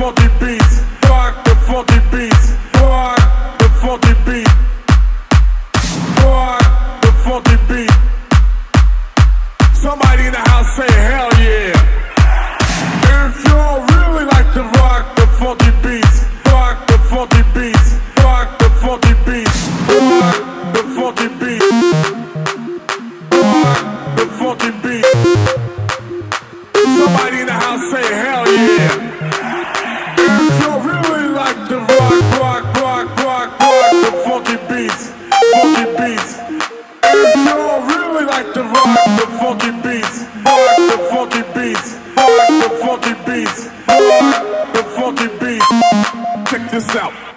funky beats, rock the funky beats, rock the funky beat, rock the funky beat. Somebody in the house say hell yeah. If y'all really like to rock the funky beats, rock the funky beats, rock the funky beats, rock the funky beats, rock the funky beats. Somebody in the house say hell yeah. If y'all really like to rock the funky beats, funky beats. If y'all really like to rock the funky beats, rock the funky beats, rock the funky beats, rock the funky beats. Check this out.